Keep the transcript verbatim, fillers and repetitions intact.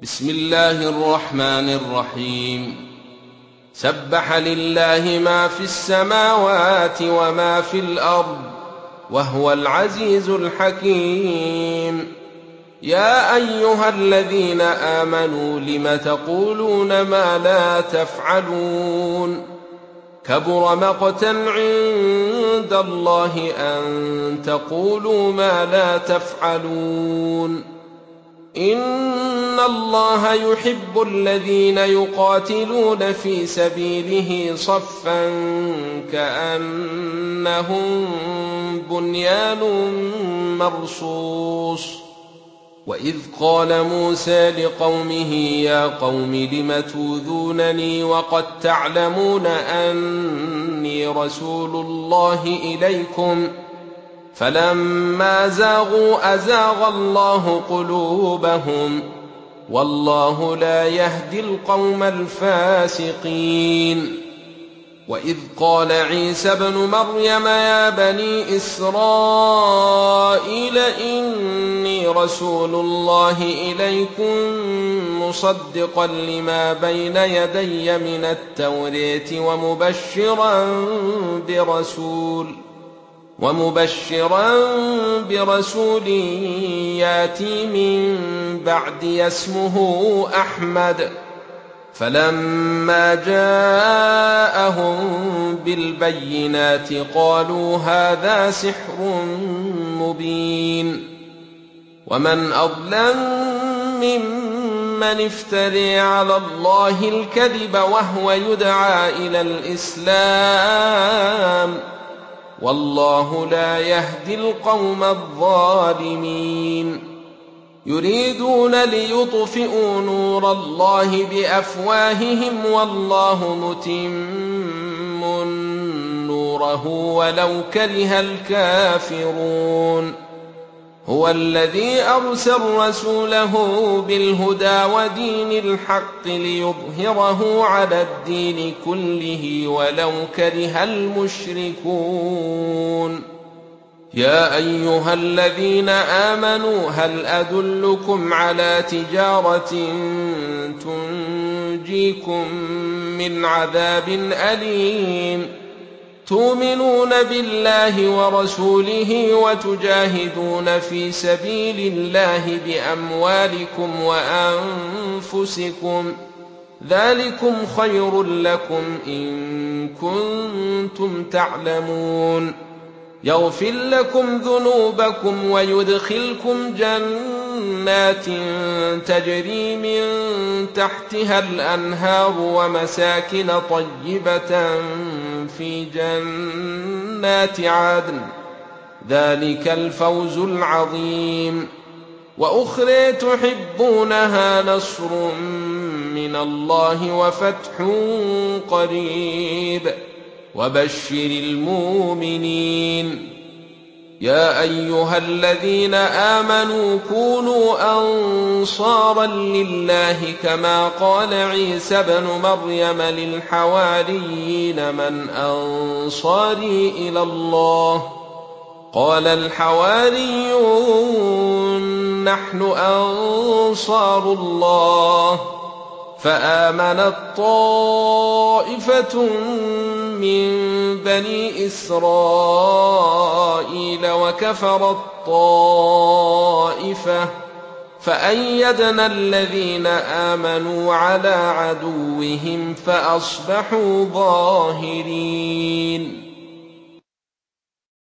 بسم الله الرحمن الرحيم. سبح لله ما في السماوات وما في الأرض وهو العزيز الحكيم. يا أيها الذين آمنوا لم تقولون ما لا تفعلون؟ كبر مقتا عند الله أن تقولوا ما لا تفعلون. إن الله يحب الذين يقاتلون في سبيله صفا كأنهم بنيان مرصوص. وإذ قال موسى لقومه يا قوم لم تؤذونني وقد تعلمون أني رسول الله إليكم فلما زاغوا أزاغ الله قلوبهم والله لا يهدي القوم الفاسقين. وإذ قال عيسى ابن مريم يا بني إسرائيل إني رسول الله إليكم مصدقا لما بين يدي من التوراة ومبشرا برسول ومبشرا برسول ياتي من بعدي اسمه أحمد. فلما جاءهم بالبينات قالوا هذا سحر مبين. ومن أظلم ممن افترى على الله الكذب وهو يدعى إلى الإسلام والله لا يهدي القوم الظالمين. يريدون ليطفئوا نور الله بأفواههم والله متم نوره ولو كره الكافرون. هو الذي أرسل رسوله بالهدى ودين الحق ليظهره على الدين كله ولو كره المشركون. يا أيها الذين آمنوا هل أدلكم على تجارة تنجيكم من عذاب أليم تؤمنون بالله ورسوله وتجاهدون في سبيل الله بأموالكم وأنفسكم ذلكم خير لكم إن كنتم تعلمون. يغفر لكم ذنوبكم ويدخلكم جنات تجري من تحتها الأنهار ومساكن طيبة في جنات عدن ذلك الفوز العظيم. وأخرى تحبونها نصر من الله وفتح قريب وبشر المؤمنين. يا أيها الذين آمنوا كونوا أنصارا لله كما قال عيسى ابن مريم للحواريين من أنصاري إلى الله قال الحواريون نحن أنصار الله. فآمنت طائفة من بني إسرائيل وكفرت طائفة فأيدنا الذين آمنوا على عدوهم فأصبحوا ظاهرين.